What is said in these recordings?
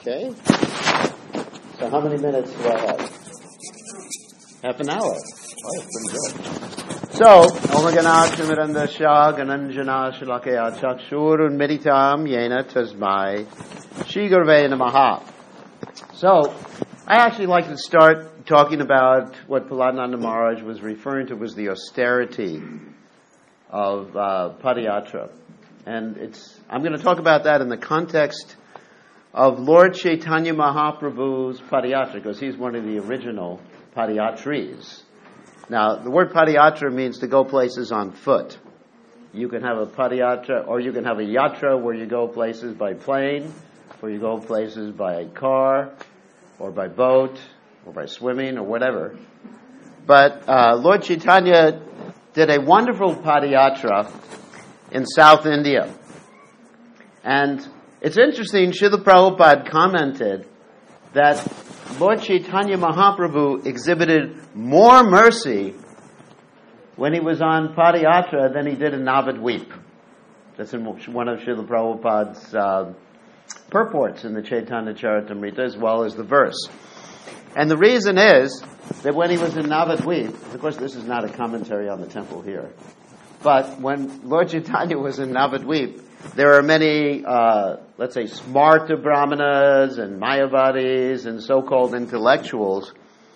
Okay. So how many minutes do I have? Half an hour. Oh, that's pretty good. So, Omagana Shimiranda Shah Gananjana Shalakaya Chakshur Unmeditam Yena Tasmai Shigurve Namaha. So, I actually like to start talking about what Prahlādananda Maharaj was referring to was the austerity of Padayatra. And I'm going to talk about that in the context of Lord Chaitanya Mahaprabhu's Padayatra, because he's one of the original Padayatris. Now, the word Padayatra means to go places on foot. You can have a Padayatra, or you can have a yatra where you go places by plane, or you go places by car, or by boat, or by swimming, or whatever. But Lord Chaitanya did a wonderful Padayatra in South India. And it's interesting, Srila Prabhupada commented that Lord Chaitanya Mahaprabhu exhibited more mercy when he was on Padayatra than he did in Navadvip. That's in one of Srila Prabhupada's purports in the Chaitanya Charitamrita, as well as the verse. And the reason is that when he was in Navadvip, of course this is not a commentary on the temple here, but when Lord Chaitanya was in Navadvip, there are many, let's say, smarta brahmanas and mayavadis and so-called intellectuals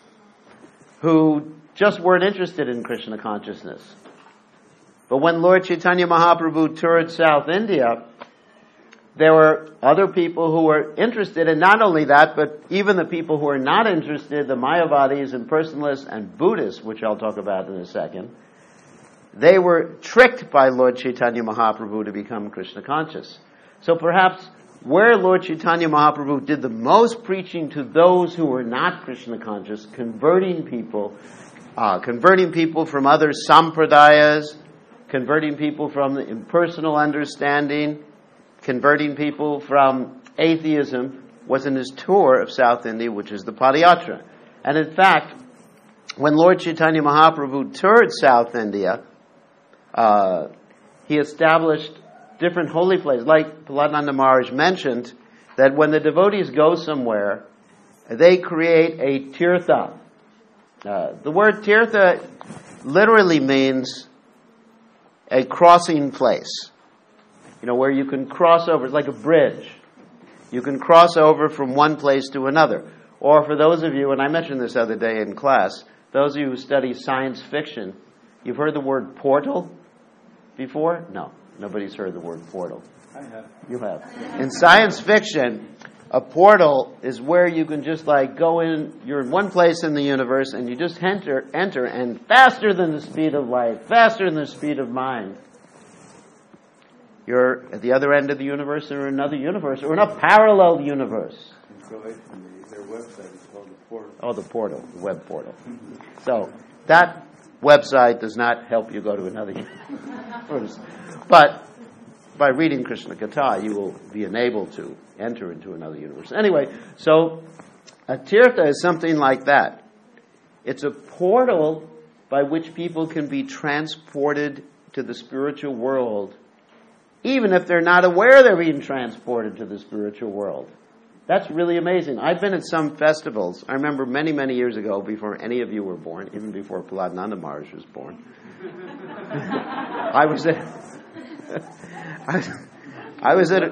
who just weren't interested in Krishna consciousness. But when Lord Chaitanya Mahaprabhu toured South India, there were other people who were interested, and not only that, but even the people who are not interested, the mayavadis and personalists and Buddhists, which I'll talk about in a second, they were tricked by Lord Chaitanya Mahaprabhu to become Krishna conscious. So perhaps where Lord Chaitanya Mahaprabhu did the most preaching to those who were not Krishna conscious, converting people from other sampradayas, converting people from the impersonal understanding, converting people from atheism, was in his tour of South India, which is the Padayatra. And in fact, when Lord Chaitanya Mahaprabhu toured South India, he established different holy places. Like Prahlādananda Maharaj mentioned, that when the devotees go somewhere, they create a tirtha. The word tirtha literally means a crossing place. Where you can cross over. It's like a bridge. You can cross over from one place to another. Or for those of you, and I mentioned this the other day in class, those of you who study science fiction, you've heard the word portal before? No, nobody's heard the word portal. I have. You have. In science fiction, a portal is where you can just go in, you're in one place in the universe, and you just enter, and faster than the speed of light, faster than the speed of mind, you're at the other end of the universe, or another universe, or in a parallel universe. In Croatian, their website is called the Portal. Oh, the portal, the web portal. So that website does not help you go to another universe. But by reading Krishna Katha, you will be enabled to enter into another universe. Anyway, so a tirtha is something like that. It's a portal by which people can be transported to the spiritual world, even if they're not aware they're being transported to the spiritual world. That's really amazing. I've been at some festivals. I remember many, many years ago, before any of you were born, even before Prahlādananda Maharaj was born. I was at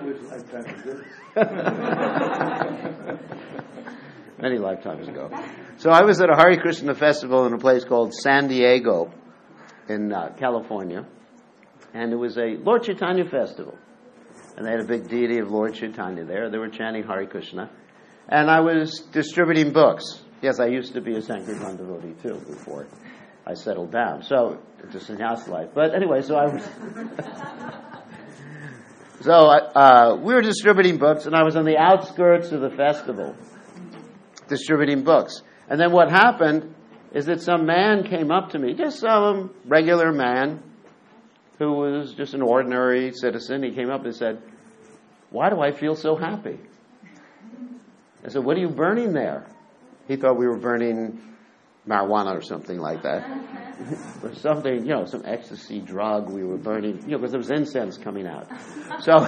many lifetimes ago. So I was at a Hare Krishna festival in a place called San Diego in California. And it was a Lord Chaitanya festival. And they had a big deity of Lord Chaitanya there. They were chanting Hare Krishna. And I was distributing books. Yes, I used to be a Sankirtan devotee too before I settled down. So, it's a sannyas life. But anyway, so I was... we were distributing books, and I was on the outskirts of the festival distributing books. And then what happened is that some man came up to me, just some regular man, who was just an ordinary citizen. He came up and said, "Why do I feel so happy?" I said, "What are you burning there?" He thought we were burning marijuana or something like that. Or something, some ecstasy drug we were burning, because there was incense coming out. So,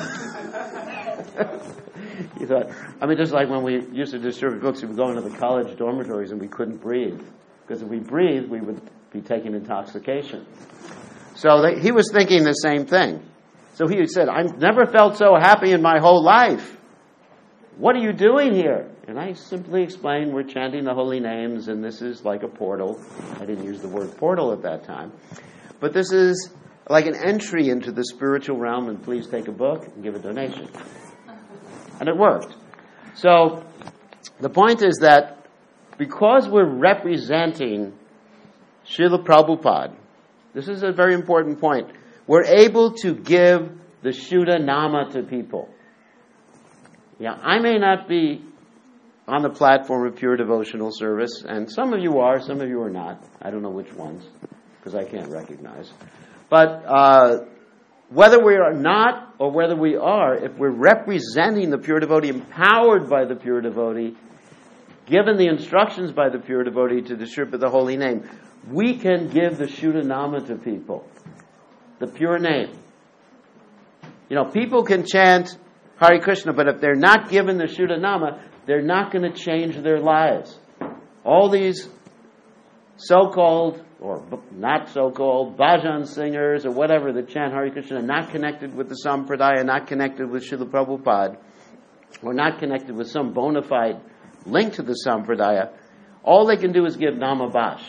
he thought, just like when we used to distribute books, we would go into the college dormitories and we couldn't breathe. Because if we breathed, we would be taking intoxication. So he was thinking the same thing. So he said, I've never felt so happy in my whole life. What are you doing here? And I simply explained, we're chanting the holy names, and this is like a portal. I didn't use the word portal at that time. But this is like an entry into the spiritual realm, and please take a book and give a donation. And it worked. So the point is that because we're representing Srila Prabhupada, this is a very important point, we're able to give the Shuddha Nama to people. Yeah, I may not be on the platform of pure devotional service, and some of you are, some of you are not. I don't know which ones, because I can't recognize. But whether we are not or whether we are, if we're representing the pure devotee, empowered by the pure devotee, given the instructions by the pure devotee to distribute the holy name, we can give the Shuddha Nama to people, the pure name. People can chant Hare Krishna, but if they're not given the Shuddha Nama, they're not going to change their lives. All these so-called, or not so-called, bhajan singers or whatever that chant Hare Krishna are not connected with the Sampradaya, not connected with Srila Prabhupada, or not connected with some bona fide link to the Sampradaya. All they can do is give Nama Bash.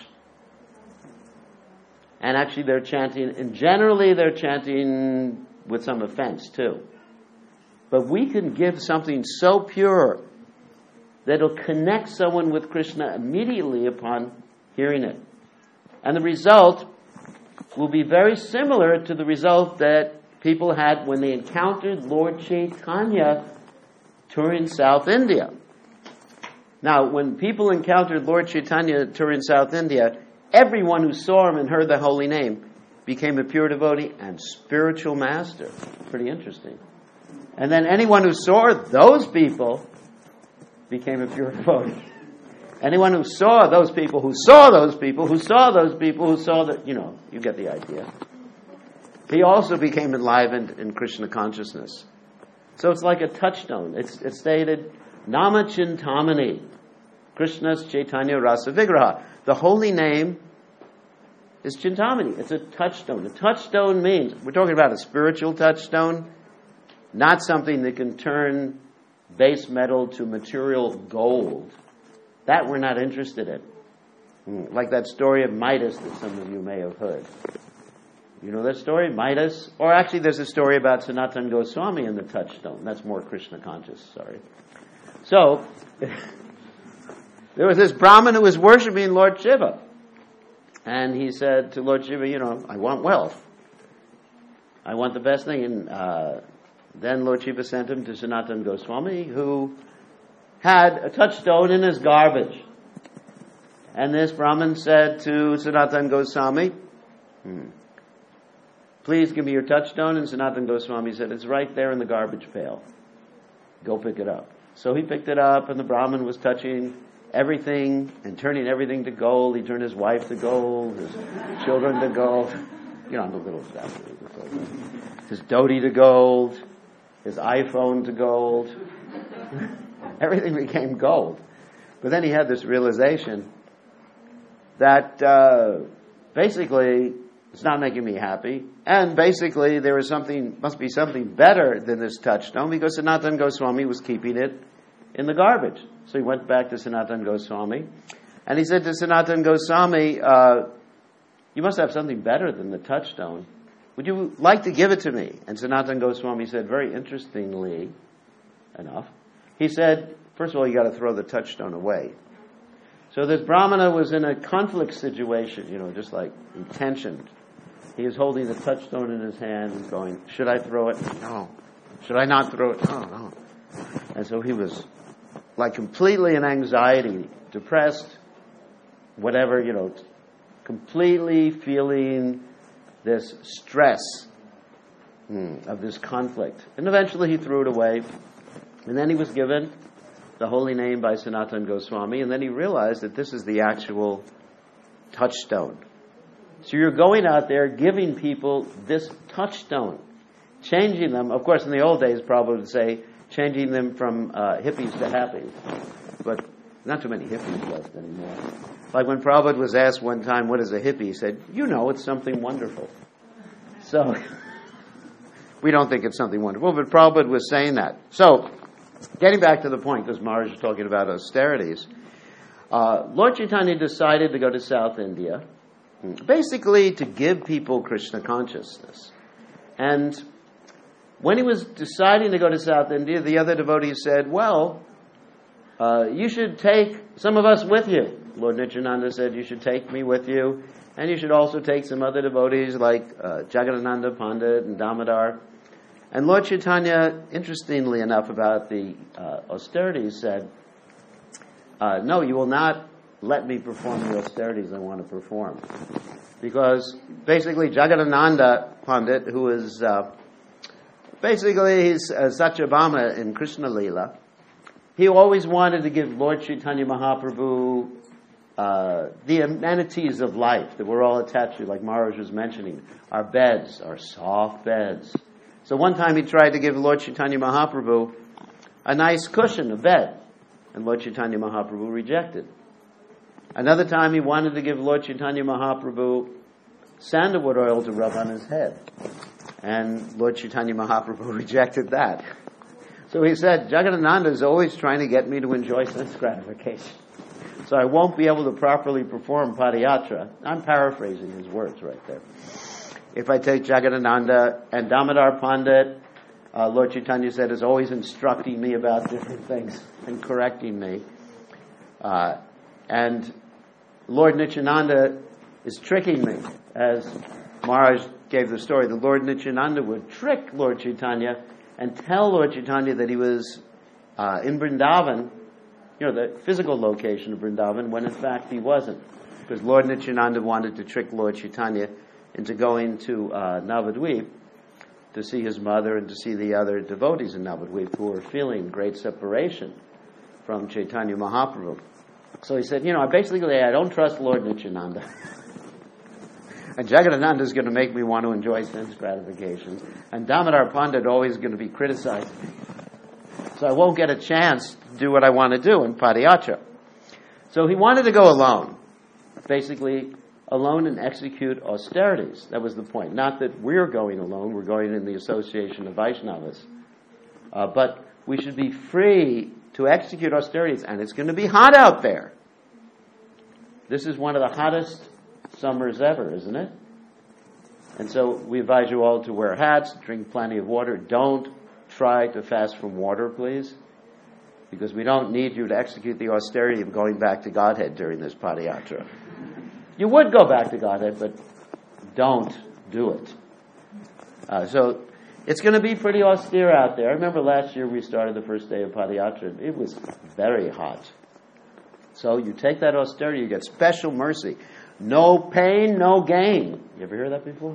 And actually they're chanting, and generally they're chanting with some offense too. But we can give something so pure that it'll connect someone with Krishna immediately upon hearing it. And the result will be very similar to the result that people had when they encountered Lord Chaitanya touring South India. Now, when people encountered Lord Chaitanya touring South India, everyone who saw him and heard the holy name became a pure devotee and spiritual master. Pretty interesting. And then anyone who saw those people became a pure devotee. Anyone who saw those people, who saw those people, who saw those people, who saw that, you get the idea. He also became enlivened in Krishna consciousness. So it's like a touchstone. It's stated, Nama Chintamani, Krishna's Chaitanya Rasa Vigraha. The holy name is Chintamani. It's a touchstone. A touchstone means, we're talking about a spiritual touchstone, not something that can turn base metal to material gold. That we're not interested in. Like that story of Midas that some of you may have heard. You know that story, Midas? Or actually there's a story about Sanatana Goswami and the touchstone. That's more Krishna conscious, sorry. So, there was this Brahmin who was worshiping Lord Shiva. And he said to Lord Shiva, I want wealth. I want the best thing. And then Lord Shiva sent him to Sanatana Goswami, who had a touchstone in his garbage. And this Brahmin said to Sanatana Goswami, please give me your touchstone. And Sanatana Goswami said, it's right there in the garbage pail. Go pick it up. So he picked it up, and the Brahmin was touching everything and turning everything to gold. He turned his wife to gold, his children to gold. The little stuff. His dhoti to gold, his iPhone to gold. Everything became gold. But then he had this realization that basically it's not making me happy, and basically there was must be something better than this touchstone, because Sanatana Goswami was keeping it in the garbage. So he went back to Sanatana Goswami, and he said to Sanatana Goswami, you must have something better than the touchstone. Would you like to give it to me? And Sanatana Goswami said, very interestingly enough, he said, first of all, you got to throw the touchstone away. So this Brahmana was in a conflict situation, just like tensioned. He was holding the touchstone in his hand and going, should I throw it? No. Should I not throw it? No. And so he was like completely in anxiety, depressed, whatever, completely feeling this stress of this conflict. And eventually he threw it away. And then he was given the holy name by Sanatana Goswami, and then he realized that this is the actual touchstone. So you're going out there giving people this touchstone, changing them. Of course, in the old days, Prabhupada would say, changing them from hippies to happies. But not too many hippies left anymore. Like when Prabhupada was asked one time, what is a hippie? He said, it's something wonderful. So, we don't think it's something wonderful, but Prabhupada was saying that. So, getting back to the point, because Maharaj was talking about austerities, Lord Chaitanya decided to go to South India, basically to give people Krishna consciousness. And when he was deciding to go to South India, the other devotees said, you should take some of us with you. Lord Nityananda said, you should take me with you, and you should also take some other devotees like Jagadananda Pandit and Damodar. And Lord Chaitanya, interestingly enough about the austerities, said, no, you will not let me perform the austerities I want to perform. Because basically Jagadananda Pandit, who is he's Satyabhama in Krishna Leela, he always wanted to give Lord Chaitanya Mahaprabhu the amenities of life that we're all attached to, like Maharaj was mentioning. Our beds, our soft beds. So one time he tried to give Lord Chaitanya Mahaprabhu a nice cushion, a bed, and Lord Chaitanya Mahaprabhu rejected. Another time he wanted to give Lord Chaitanya Mahaprabhu sandalwood oil to rub on his head, and Lord Chaitanya Mahaprabhu rejected that. So he said, Jagadananda is always trying to get me to enjoy sense gratification. So I won't be able to properly perform Padayatra. I'm paraphrasing his words right there. If I take Jagadananda and Damodar Pandit, Lord Chaitanya said, is always instructing me about different things and correcting me. And Lord Nityananda is tricking me. As Maharaj gave the story, the Lord Nityananda would trick Lord Chaitanya and tell Lord Chaitanya that he was in Vrindavan, the physical location of Vrindavan, when in fact he wasn't. Because Lord Nityananda wanted to trick Lord Chaitanya into going to Navadvip to see his mother and to see the other devotees in Navadvip who were feeling great separation from Chaitanya Mahaprabhu. So he said, I don't trust Lord Nityananda. And Jagadananda is going to make me want to enjoy sense gratification. And Damodar Pandit always going to be criticizing me. So I won't get a chance to do what I want to do in Padayatra. So he wanted to go alone. Basically, alone and execute austerities. That was the point. Not that we're going alone, we're going in the association of Vaishnavas. But we should be free to execute austerities, and it's going to be hot out there. This is one of the hottest summers ever, isn't it? And so we advise you all to wear hats, drink plenty of water. Don't try to fast from water, please, because we don't need you to execute the austerity of going back to Godhead during this Padayatra. You would go back to Godhead, but don't do it. So it's going to be pretty austere out there. I remember last year we started the first day of Padayatra. It was very hot. So you take that austerity, you get special mercy. No pain, no gain. You ever hear that before?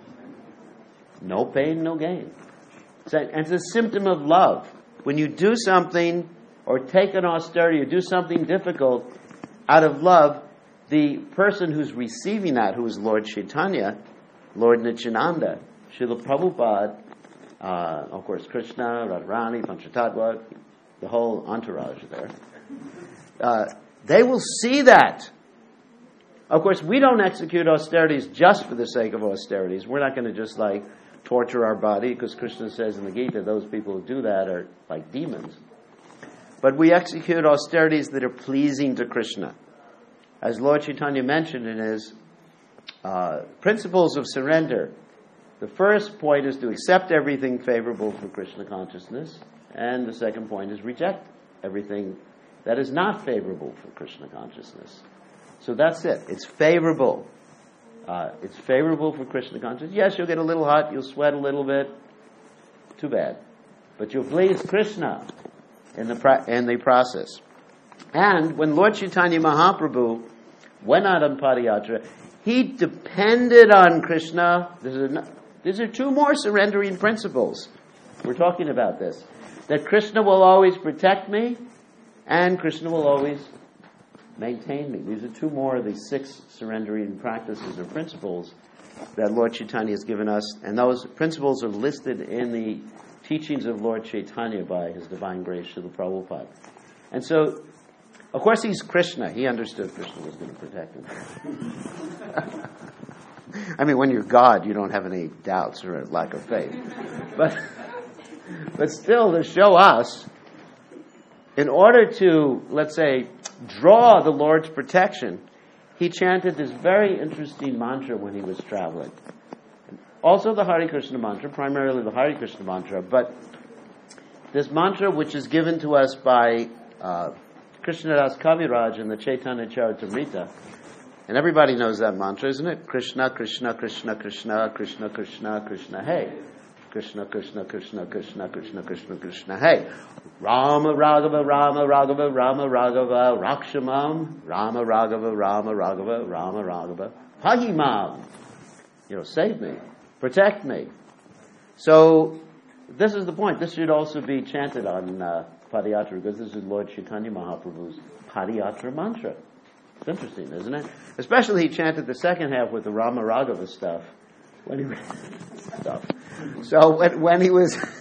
No pain, no gain. And it's a symptom of love. When you do something or take an austerity or do something difficult out of love, the person who's receiving that, who is Lord Chaitanya, Lord Nityananda, Srila Prabhupada, of course Krishna, Radharani, Panchatattva, the whole entourage there, they will see that. Of course, we don't execute austerities just for the sake of austerities. We're not going to just torture our body, because Krishna says in the Gita, those people who do that are like demons. But we execute austerities that are pleasing to Krishna. As Lord Chaitanya mentioned in his principles of surrender, the first point is to accept everything favorable for Krishna consciousness, and the second point is reject everything that is not favorable for Krishna consciousness. So that's it. It's favorable. It's favorable for Krishna consciousness. Yes, you'll get a little hot, you'll sweat a little bit. Too bad. But you'll please Krishna in the process. And when Lord Chaitanya Mahaprabhu went out on Padayatra, he depended on Krishna. These are two more surrendering principles. We're talking about this. That Krishna will always protect me, and Krishna will always maintain me. These are two more of the 6 surrendering practices or principles that Lord Chaitanya has given us, and those principles are listed in the teachings of Lord Chaitanya by His Divine Grace Srila Prabhupada. And so, of course, he's Krishna. He understood Krishna was going to protect him. I mean, when you're God, you don't have any doubts or lack of faith. But still, to show us, in order to, let's say, draw the Lord's protection, he chanted this very interesting mantra when he was traveling. Also the Hare Krishna mantra, primarily the Hare Krishna mantra, but this mantra which is given to us by Krishnadas Kaviraj in the Chaitanya Charitamrita, and everybody knows that mantra, isn't it? Krishna, Krishna, Krishna, Krishna, Krishna, Krishna, Krishna, Hey. Krishna, Krishna, Krishna, Krishna, Krishna, Krishna, Krishna, Hey. Rama, Raghava, Rama, Raghava, Rama, Raghava, Rakshamam, Rama, Raghava, Rama, Raghava, Rama, Raghava, Pahimam. Save me, protect me. So, this is the point. This should also be chanted on Padayatra, because this is Lord Chaitanya Mahaprabhu's Padayatra mantra. It's interesting, isn't it? Especially he chanted the second half with the Rama Raghava stuff. When he stuff. So when he was, I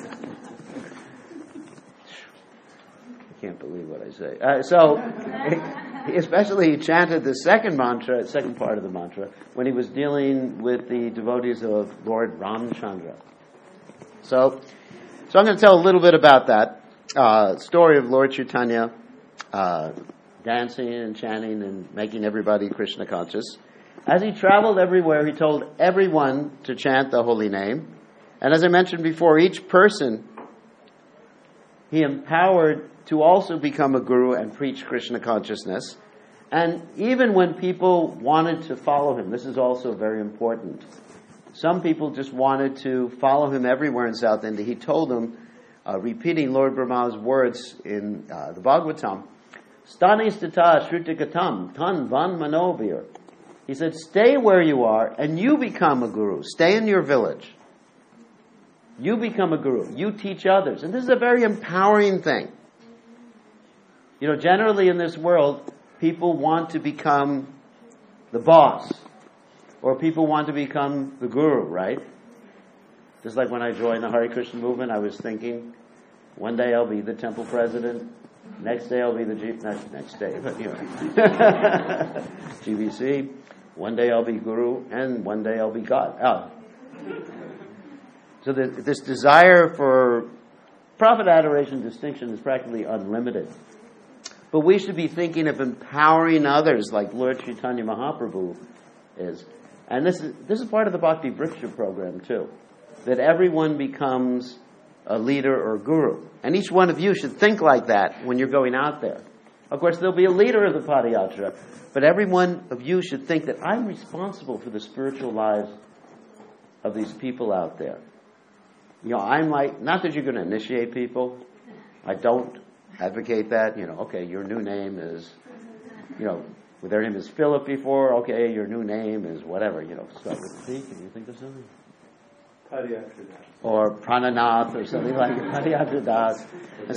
can't believe what I say. Especially he chanted the second part of the mantra, when he was dealing with the devotees of Lord Ramchandra. So I'm going to tell a little bit about that story of Lord Chaitanya dancing and chanting and making everybody Krishna conscious. As he traveled everywhere, he told everyone to chant the holy name. And as I mentioned before, each person he empowered to also become a guru and preach Krishna consciousness. And even when people wanted to follow him, this is also very important. Some people just wanted to follow him everywhere in South India. He told them, repeating Lord Brahma's words in the Bhagavatam, Stani stata shrutikatam tan van manovir. He said, stay where you are and you become a guru. Stay in your village. You become a guru. You teach others. And this is a very empowering thing. Generally in this world, people want to become the boss. Or people want to become the guru, right? Just like when I joined the Hare Krishna movement, I was thinking, one day I'll be the temple president. Next day I'll be the next day, but GBC. One day I'll be guru, and one day I'll be God. So this desire for prophet adoration distinction is practically unlimited. But we should be thinking of empowering others like Lord Chaitanya Mahaprabhu is. And this is part of the Bhakti Vriksha program too. That everyone becomes a leader or guru. And each one of you should think like that when you're going out there. Of course, there'll be a leader of the Padayatra, but every one of you should think that I'm responsible for the spiritual lives of these people out there. I'm like, not that you're going to initiate people. I don't advocate that. Okay, your new name is, their name is Philip before. Okay, your new name is whatever. Start with P. Can you think of something? Padayatra Das. Or Prananath or something like Padayatra Das. And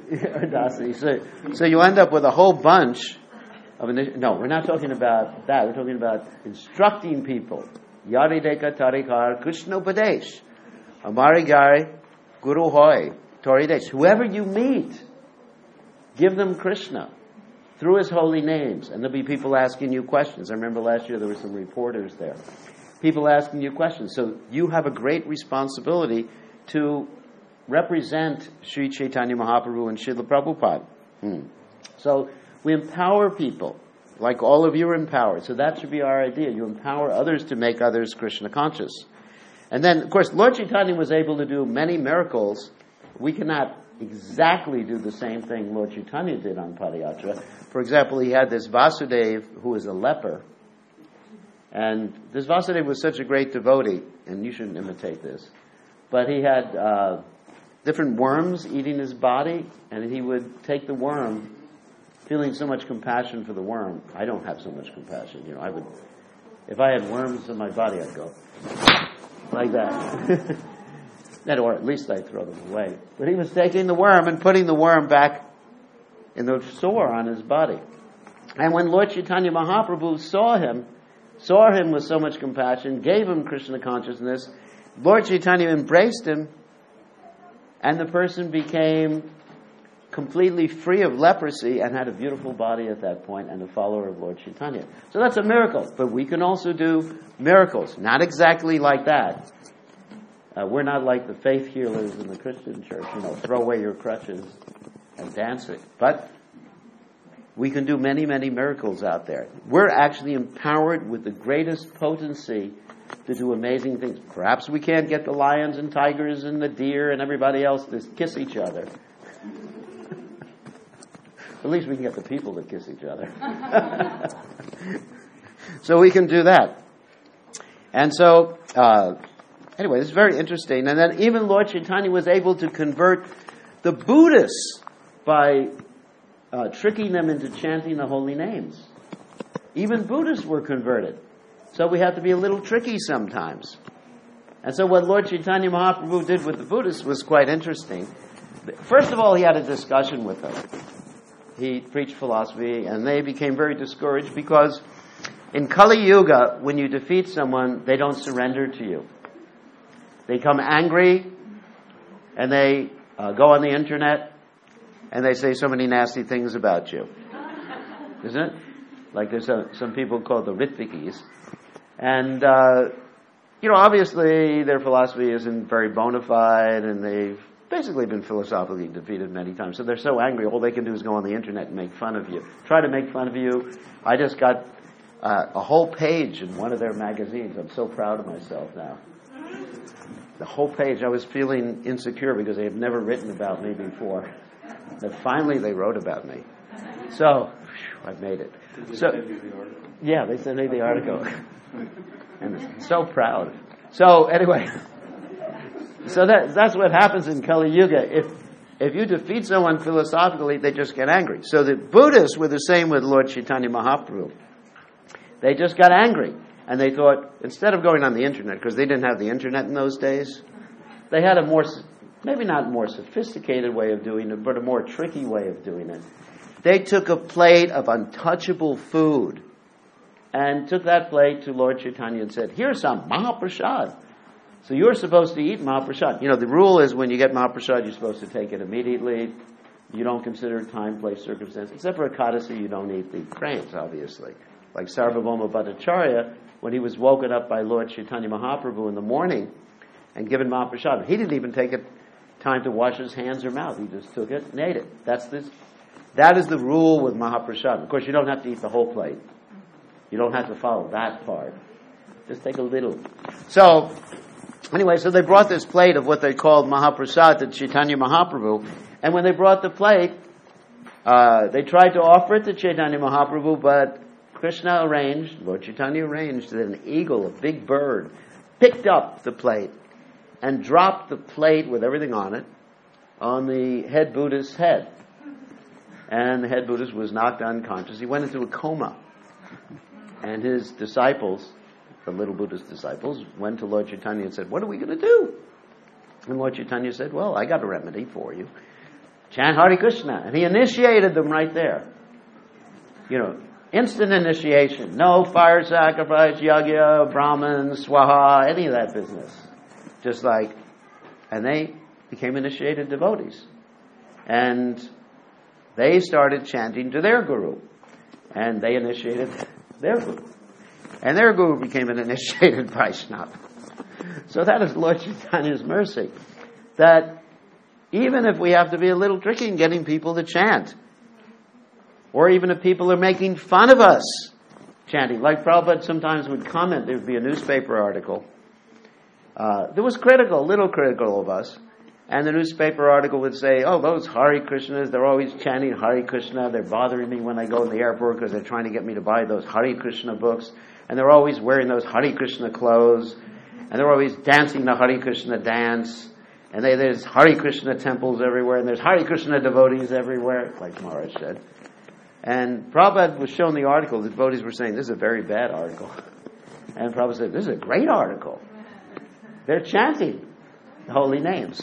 so you end up with a whole bunch of no, we're not talking about that. We're talking about instructing people. Yarideka Tarikar Krishnopadesh. Amarigari Guru Hoy Toridesh. Whoever you meet, give them Krishna through his holy names. And there'll be people asking you questions. I remember last year there were some reporters there. People asking you questions. So you have a great responsibility to represent Sri Chaitanya Mahaprabhu and Srila Prabhupada. So we empower people, like all of you are empowered. So that should be our idea. You empower others to make others Krishna conscious. And then, of course, Lord Chaitanya was able to do many miracles. We cannot exactly do the same thing Lord Chaitanya did on Padayatra. For example, he had this Vasudeva who was a leper. And this Vasudeva was such a great devotee, and you shouldn't imitate this. But he had different worms eating his body, and he would take the worm, feeling so much compassion for the worm. I don't have so much compassion. If I had worms in my body, I'd go like that. Or at least I'd throw them away. But he was taking the worm and putting the worm back in the sore on his body. And when Lord Chaitanya Mahaprabhu saw him with so much compassion, gave him Krishna consciousness, Lord Chaitanya embraced him, and the person became completely free of leprosy and had a beautiful body at that point and a follower of Lord Chaitanya. So that's a miracle. But we can also do miracles. Not exactly like that. We're not like the faith healers in the Christian church, throw away your crutches and dance it. But we can do many, many miracles out there. We're actually empowered with the greatest potency to do amazing things. Perhaps we can't get the lions and tigers and the deer and everybody else to kiss each other. At least we can get the people to kiss each other. So we can do that. And so, anyway, this is very interesting. And then even Lord Chaitanya was able to convert the Buddhists by tricking them into chanting the holy names. Even Buddhists were converted. So we have to be a little tricky sometimes. And so what Lord Chaitanya Mahaprabhu did with the Buddhists was quite interesting. First of all, he had a discussion with them. He preached philosophy, and they became very discouraged because in Kali Yuga, when you defeat someone, they don't surrender to you. They come angry, and they go on the internet, and they say so many nasty things about you. Isn't it? Like there's some people called the Ritvikis. And, obviously their philosophy isn't very bona fide, and they've basically been philosophically defeated many times. So they're so angry, all they can do is go on the internet and make fun of you. Try to make fun of you. I just got a whole page in one of their magazines. I'm so proud of myself now. The whole page. I was feeling insecure because they had never written about me before. And finally they wrote about me. So, I've made it. Did they send you the article? Yeah, they sent me the article. And I'm so proud. So, anyway... So that's what happens in Kali Yuga. If you defeat someone philosophically, they just get angry. So the Buddhists were the same with Lord Chaitanya Mahaprabhu. They just got angry. And they thought, instead of going on the internet, because they didn't have the internet in those days, they had a more, maybe not more sophisticated way of doing it, but a more tricky way of doing it. They took a plate of untouchable food and took that plate to Lord Chaitanya and said, here's some Mahaprasad. So you're supposed to eat Mahaprasad. The rule is when you get Mahaprasad, you're supposed to take it immediately. You don't consider time, place, circumstance. Except for Ekadasi, you don't eat the grains, obviously. Like Sarvabhauma Bhattacharya, when he was woken up by Lord Chaitanya Mahaprabhu in the morning and given Mahaprasad, he didn't even take time to wash his hands or mouth. He just took it and ate it. That is the rule with Mahaprasad. Of course, you don't have to eat the whole plate. You don't have to follow that part. Just take a little. So... Anyway, so they brought this plate of what they called Mahaprasad to Chaitanya Mahaprabhu. And when they brought the plate, they tried to offer it to Chaitanya Mahaprabhu, but Krishna arranged, Lord Chaitanya arranged that an eagle, a big bird, picked up the plate and dropped the plate with everything on it on the head Buddhist's head. And the head Buddhist was knocked unconscious. He went into a coma. And his disciples... the little Buddhist disciples went to Lord Chaitanya and said, what are we going to do? And Lord Chaitanya said, well, I got a remedy for you. Chant Hare Krishna. And he initiated them right there. Instant initiation. No fire sacrifice, yagya, Brahman, swaha, any of that business. And they became initiated devotees. And they started chanting to their guru. And they initiated their guru. And their guru became an initiated Vaishnava. So that is Lord Chaitanya's mercy. That even if we have to be a little tricky in getting people to chant, or even if people are making fun of us chanting, like Prabhupada sometimes would comment, there would be a newspaper article that was a little critical of us, and the newspaper article would say, oh, those Hare Krishnas, they're always chanting Hare Krishna, they're bothering me when I go in the airport because they're trying to get me to buy those Hare Krishna books. And they're always wearing those Hare Krishna clothes. And they're always dancing the Hare Krishna dance. And there's Hare Krishna temples everywhere. And there's Hare Krishna devotees everywhere, like Maharaj said. And Prabhupada was shown the article. The devotees were saying, this is a very bad article. And Prabhupada said, this is a great article. They're chanting the holy names.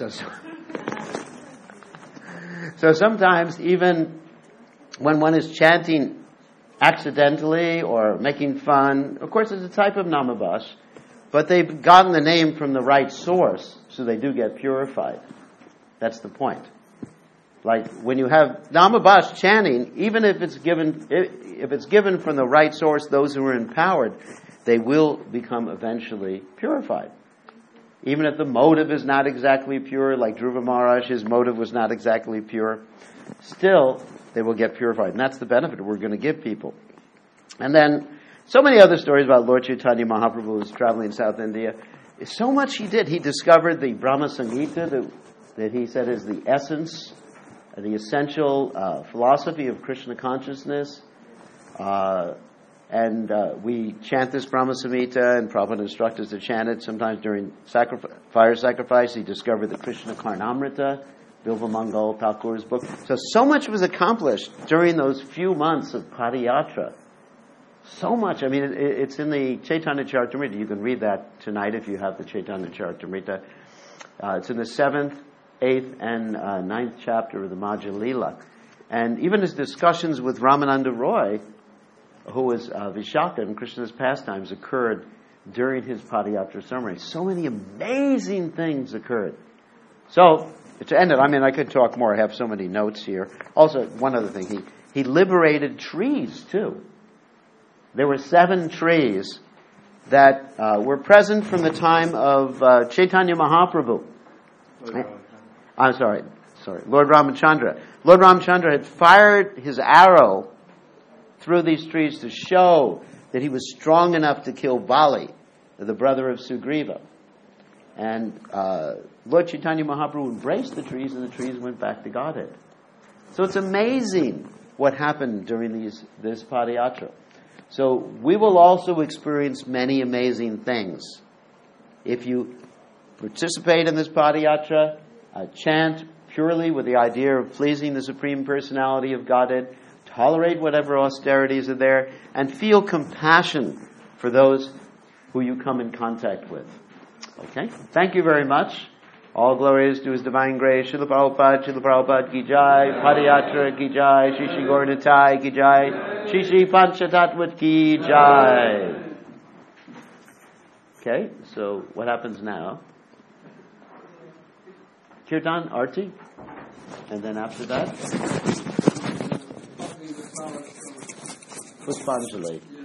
So sometimes even when one is chanting accidentally or making fun. Of course, it's a type of Namabash, but they've gotten the name from the right source, so they do get purified. That's the point. Like when you have Namabash chanting, even if it's given from the right source, those who are empowered, they will become eventually purified. Even if the motive is not exactly pure, like Dhruva Maharaj, his motive was not exactly pure, still they will get purified. And that's the benefit we're going to give people. And then so many other stories about Lord Chaitanya Mahaprabhu who was traveling in South India. So much he did. He discovered the Brahma Samhita that he said is the essence, the essential philosophy of Krishna consciousness. And we chant this Brahma Samhita, and Prabhupada instructed us to chant it. Sometimes during fire sacrifice, he discovered the Krishna Karnamrita, Bilva Mangal Thakur's book. So much was accomplished during those few months of Padayatra. So much. I mean, it's in the Chaitanya Charitamrita. You can read that tonight if you have the Chaitanya Charitamrita. It's in the 7th, 8th, and 9th chapter of the Madhya Lila. And even his discussions with Ramananda Roy, who was Vishaka in Krishna's pastimes, occurred during his Padayatra ceremony. So many amazing things occurred. So, to end it, I could talk more. I have so many notes here. Also, one other thing, he liberated trees, too. There were 7 trees that were present from the time of Chaitanya Mahaprabhu. I'm sorry, Lord Ramachandra. Lord Ramachandra had fired his arrow through these trees to show that he was strong enough to kill Bali, the brother of Sugriva. And Lord Chaitanya Mahaprabhu embraced the trees, and the trees went back to Godhead. So it's amazing what happened during this Padayatra. So we will also experience many amazing things. If you participate in this Padayatra, chant purely with the idea of pleasing the Supreme Personality of Godhead, tolerate whatever austerities are there, and feel compassion for those who you come in contact with. Okay? Thank you very much. All glory is to His divine grace. Srila Prabhupada ki jai, Padayatra ki jai, Shri Shri Gaura Nitai ki jai, Shri Shri Panchatattva ki jai. Okay, so what happens now? Kirtan, Arti, and then after that, Puspanjali.